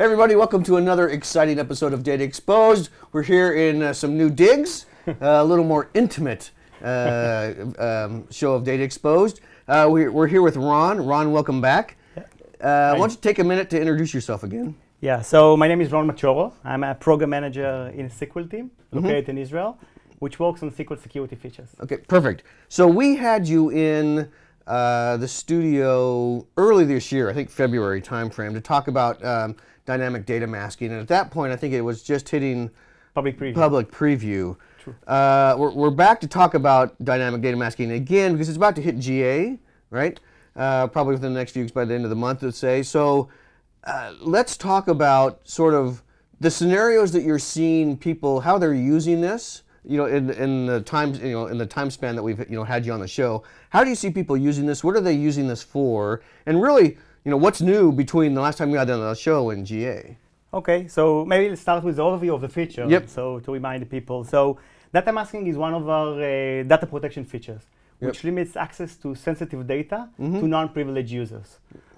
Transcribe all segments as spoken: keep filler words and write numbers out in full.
Hey everybody, welcome to another exciting episode of Data Exposed. We're here in uh, some new digs, uh, a little more intimate uh, um, show of Data Exposed. Uh, we're, we're here with Ron. Ron, welcome back. Uh, why don't you take a minute to introduce yourself again? Yeah, so my name is Ron Machoro. I'm a program manager in a S Q L team located mm-hmm. in Israel, which works on S Q L security features. Okay, perfect. So we had you in uh, the studio early this year, I think February timeframe, to talk about um, dynamic data masking. And at that point, I think it was just hitting public preview. Public preview. True. Uh, we're, we're back to talk about dynamic data masking again because it's about to hit G A, right? Uh, probably within the next few weeks, by the end of the month, let's say. So uh, let's talk about sort of the scenarios that you're seeing people, how they're using this. You know, in in the times, you know, in the time span that we've you know had you on the show. How do you see people using this? What are they using this for? And really, you know, what's new between the last time we had on the show and G A? Okay, so maybe let's start with the overview of the feature. Yep. So to remind the people, so data masking is one of our uh, data protection features, which yep. limits access to sensitive data mm-hmm. to non-privileged users.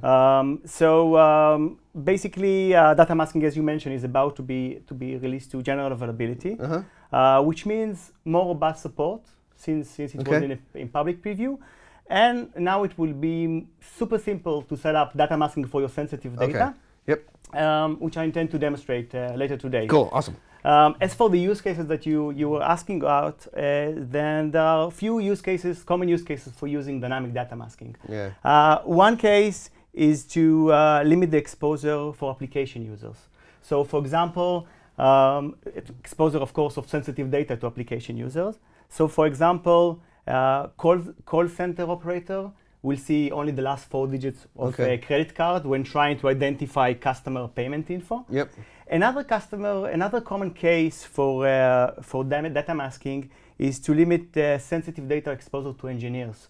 Um, so um, basically, uh, data masking, as you mentioned, is about to be to be released to general availability, uh-huh. uh, which means more robust support since since it okay. was in, a, in public preview, and now it will be super simple to set up data masking for your sensitive data. Okay. Yep. Um, which I intend to demonstrate uh, later today. Cool. Awesome. Um, as for the use cases that you, you were asking about, uh, then there are a few use cases, common use cases for using dynamic data masking. Yeah. Uh, one case is to uh, limit the exposure for application users. So for example, um, exposure, of course, of sensitive data to application users. So for example, uh, call, call center operator will see only the last four digits of okay. a credit card when trying to identify customer payment info. Yep. Another customer, another common case for uh, for data masking is to limit uh, sensitive data exposure to engineers.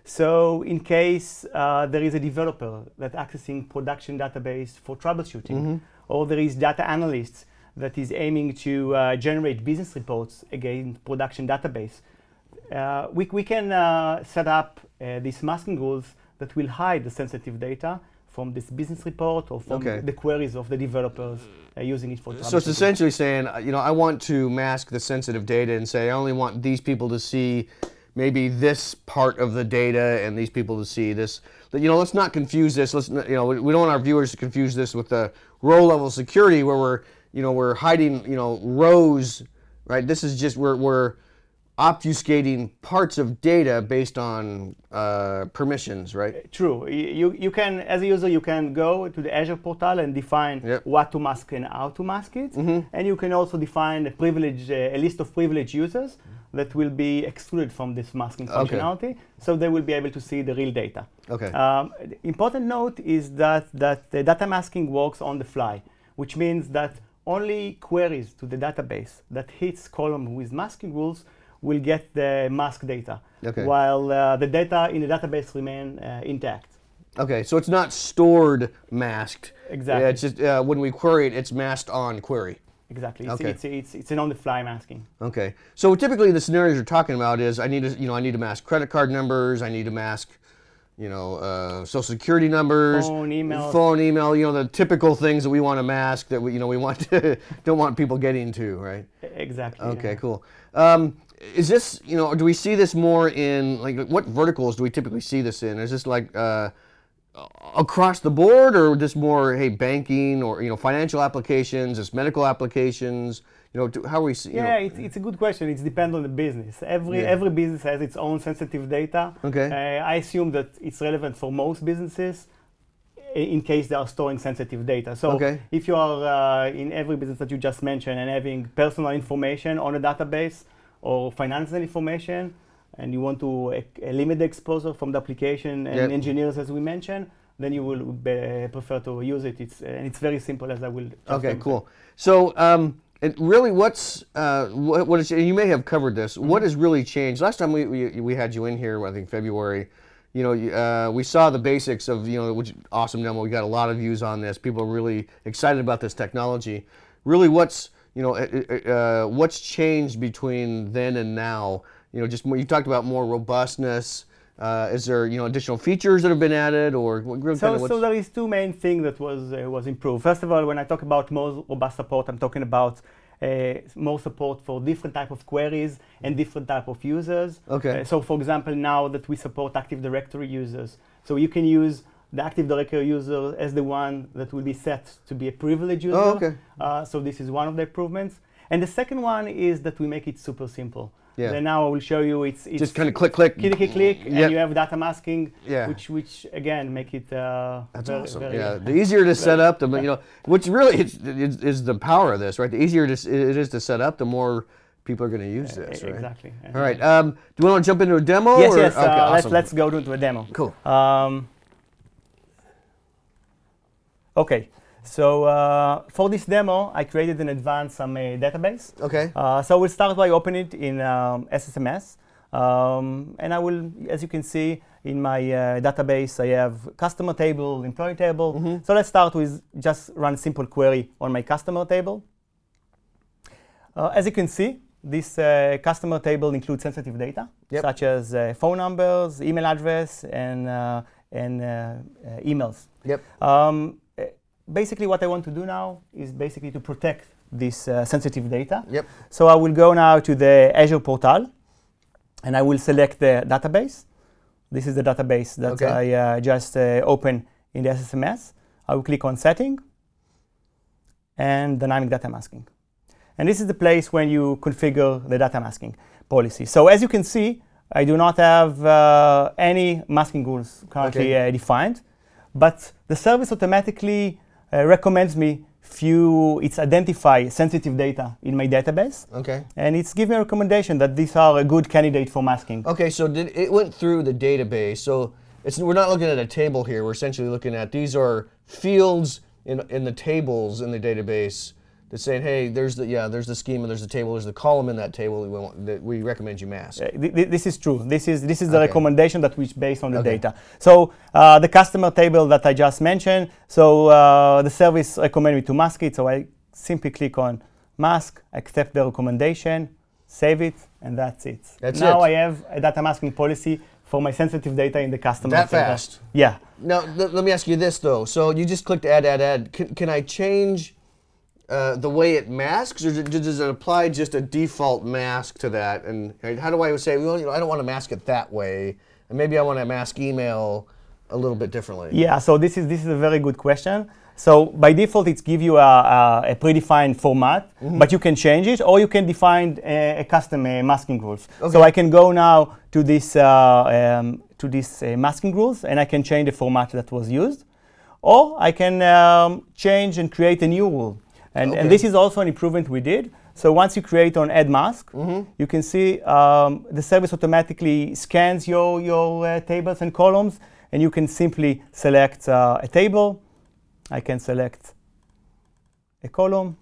So in case uh, there is a developer that accessing production database for troubleshooting, mm-hmm. or there is data analysts that is aiming to uh, generate business reports against production database, uh, we, we can uh, set up uh, these masking rules that will hide the sensitive data from this business report or from okay. the queries of the developers uh, using it for troubleshooting. So it's essentially saying, you know, I want to mask the sensitive data and say I only want these people to see maybe this part of the data and these people to see this. You know, let's not confuse this. Let's, you know, we don't want our viewers to confuse this with the row level security where we're, you know, we're hiding, you know, rows, right? This is just we're we're obfuscating parts of data based on uh, permissions, right? True. You you can, as a user, you can go to the Azure portal and define yep. what to mask and how to mask it, mm-hmm. and you can also define a privilege, uh, a list of privileged users that will be excluded from this masking functionality, okay. so they will be able to see the real data. Okay. Um, important note is that that the data masking works on the fly, which means that only queries to the database that hits column with masking rules will get the mask data, okay. while uh, the data in the database remain uh, intact. Okay, so it's not stored masked. Exactly. Yeah, it's just uh, when we query it, it's masked on query. Exactly. It's, okay. it's, it's, it's an on-the-fly masking. Okay. So typically the scenarios you're talking about is I need to, you know, I need to mask credit card numbers. I need to mask, you know, uh, social security numbers, phone, email, phone, email. You know, the typical things that we want to mask that we, you know, we want to don't want people getting to, right? Exactly. Okay. Yeah. Cool. Um, Is this, you know, do we see this more in, like, what verticals do we typically see this in? Is this like uh, across the board, or just more, hey, banking or, you know, financial applications, just medical applications? You know, do, how are we see? Yeah, know? It's, it's a good question. It depends on the business. Every yeah. every business has its own sensitive data. Okay. Uh, I assume that it's relevant for most businesses in case they are storing sensitive data. So okay. if you are uh, in every business that you just mentioned and having personal information on a database, or financial information, and you want to uh, limit the exposure from the application and yep. engineers, as we mentioned, then you will be, prefer to use it. It's, uh, and it's very simple, as I will. Okay, cool. So, um, it really, what's uh, what, what is? You may have covered this. Mm-hmm. What has really changed? Last time we, we we had you in here, I think February. You know, uh, we saw the basics of, you know, which awesome demo. We got a lot of views on this. People are really excited about this technology. Really, what's You know, uh, what's changed between then and now? You know, just more, you talked about more robustness. Uh, is there you know additional features that have been added, or what, So, kind of so there is two main things that was uh, was improved. First of all, when I talk about more robust support, I'm talking about uh, more support for different type of queries and different type of users. Okay. Uh, so, for example, now that we support Active Directory users, so you can use the Active Directory user as the one that will be set to be a privileged user. Oh, okay. Uh, so this is one of the improvements. And the second one is that we make it super simple. Yeah. Then now I will show you it's, it's just kind of click, click, click, click, click, Yep. and you have data masking, Yeah. which, which again make it. Uh, That's very, awesome. very Yeah, the easier to set up, the you know, which really is, is, is the power of this, right? The easier it is, it is to set up, the more people are going to use this, right? Exactly. All right. Um, do we want to jump into a demo? Yes, or? yes. Okay, uh, let's awesome. let's go into a demo. Cool. Um, okay. So uh, for this demo, I created in advance some uh, database. Okay. Uh, so we'll start by opening it in um, S S M S. Um, and I will, as you can see, in my uh, database, I have customer table, employee table. Mm-hmm. So let's start with just run a simple query on my customer table. Uh, as you can see, this uh, customer table includes sensitive data, Yep. such as uh, phone numbers, email address, and, uh, and uh, uh, emails. Yep. Um, uh, basically, what I want to do now is basically to protect this uh, sensitive data. Yep. So I will go now to the Azure portal, and I will select the database. This is the database that Okay. I uh, just uh, opened in the S S M S. I will click on Setting and Dynamic Data Masking. And this is the place when you configure the data masking policy. So as you can see, I do not have uh, any masking rules currently Okay. uh, defined, but the service automatically uh, recommends me few, it's identify sensitive data in my database, Okay. and it's giving me a recommendation that these are a good candidate for masking. Okay. So did it went through the database? So it's we're not looking at a table here. We're essentially looking at these are fields in in the tables in the database that's saying, hey, there's the yeah, there's the schema, there's the table, there's the column in that table that we, want, that we recommend you mask. Uh, th- th- this is true. This is this is the Okay. recommendation that which based on the Okay. data. So uh, the customer table that I just mentioned. So uh, the service recommended me to mask it. So I simply click on mask, accept the recommendation, save it, and that's it. That's now it. I have a data masking policy for my sensitive data in the customer That table. fast. Yeah. Now th- let me ask you this though. So you just clicked add, add, add. Can, can I change uh, the way it masks, or does it, does it apply just a default mask to that? And right, how do I say, well, you know, I don't want to mask it that way, and maybe I want to mask email a little bit differently? Yeah, so this is this is a very good question. So by default, it's give you a, a, a predefined format, Mm-hmm. but you can change it, or you can define a, a custom uh, masking rules. Okay. So I can go now to this uh, um, to this uh, masking rules, and I can change the format that was used, or I can um, change and create a new rule. And, Okay. and this is also an improvement we did. So once you create on add mask, Mm-hmm. you can see um, the service automatically scans your, your uh, tables and columns, and you can simply select uh, a table. I can select a column.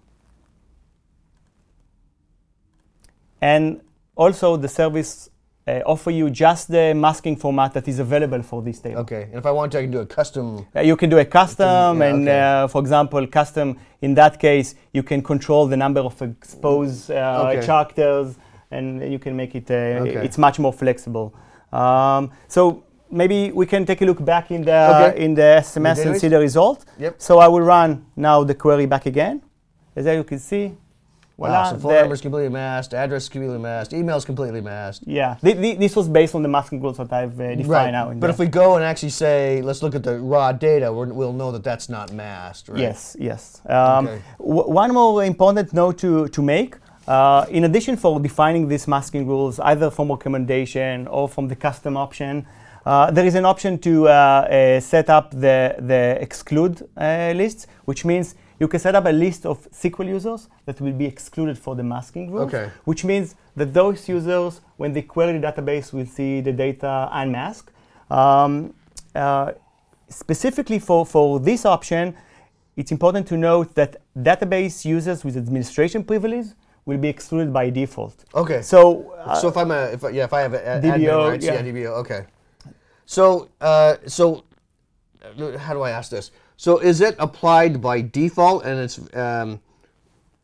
And also the service uh, offer you just the masking format that is available for this table. Okay. And if I want to, I can do a custom. Uh, you can do a custom, Yeah, and okay. uh, for example, custom, in that case, you can control the number of exposed uh, Okay. characters, and you can make it, uh, Okay. it's much more flexible. Um, so maybe we can take a look back in the, Okay. in the S M S The and database? see the result. Yep. So I will run now the query back again. As you can see, Wow. voila, So phone the- number's completely masked, address is completely masked, email's completely masked. yeah, Th- th- this was based on the masking rules that I've uh, defined now. In But the- if we go and actually say, let's look at the raw data, we're, we'll know that that's not masked, right? Yes, yes. Um, Okay. w- one more important note to, to make. Uh, in addition for defining these masking rules, either from recommendation or from the custom option, uh, there is an option to uh, uh, set up the, the exclude uh, lists, which means you can set up a list of S Q L users that will be excluded for the masking rules, Okay. which means that those users, when they query the database, will see the data unmasked. Um, uh, specifically for, for this option, it's important to note that database users with administration privilege will be excluded by default. Okay. So, uh, So if I'm a, if I, yeah, if I have a, a D B O, admin rights, yeah. yeah. D B O, okay. So, uh, so, uh, how do I ask this? So is it applied by default, and it's, um,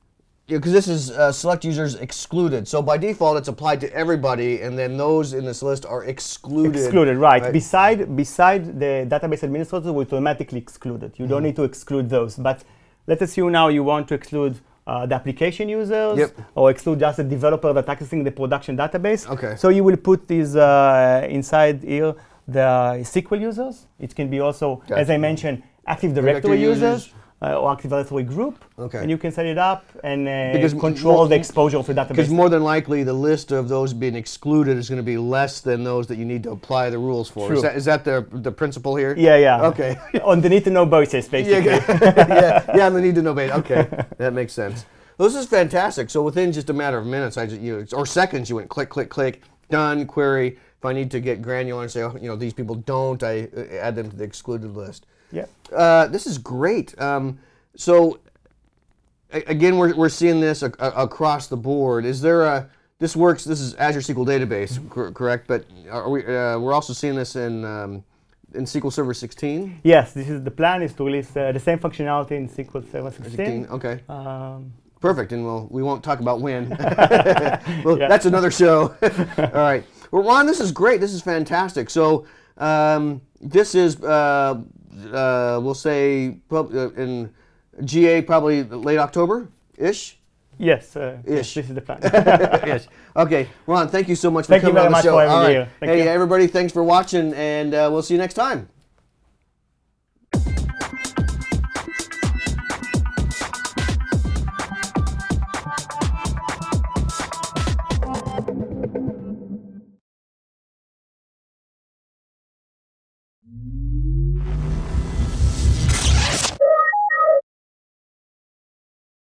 because this is uh, select users excluded. So by default, it's applied to everybody, and then those in this list are excluded. Excluded, right. right. Beside, beside the database administrator, will automatically excluded. You mm-hmm. don't need to exclude those. But let's assume now you want to exclude uh, the application users yep. or exclude just the developer that's accessing the production database. Okay. So you will put these uh, inside here, the S Q L users. It can be also, gotcha. as I mentioned, Active Directory, Directory users. users. Uh, or Active Directory group, okay. and you can set it up and uh, control more, the exposure of the database. Because more than likely, the list of those being excluded is going to be less than those that you need to apply the rules for. True. Is that, is that the the principle here? Yeah, yeah. Okay. On the need to know basis, basically. yeah, yeah, yeah, on the need to know basis. Okay, that makes sense. Well, this is fantastic. So within just a matter of minutes, I just, you know, or seconds, you went click, click, click, done, query. If I need to get granular and say, oh, you know, these people don't, I add them to the excluded list. Yeah. Uh, this is great. Um, So, again, we're, we're seeing this a, a, across the board. Is there a, this works, this is Azure S Q L Database, cor- correct? But are we, uh, we're also seeing this in, um, in S Q L Server sixteen? Yes, this is the plan, is to release uh, the same functionality in S Q L Server sixteen. Okay. Um, Perfect, and we'll, we won't talk about when. well, yeah. That's another show. All right. Well, Ron, this is great. This is fantastic. So, um, this is, uh, uh, we'll say, uh, in G A probably late October-ish? Yes, uh, Ish. this is the plan. Ish. Okay, Ron, thank you so much for thank coming on the show. Thank you very much for having All me right. here. Thank hey, you. everybody, thanks for watching, and uh, we'll see you next time.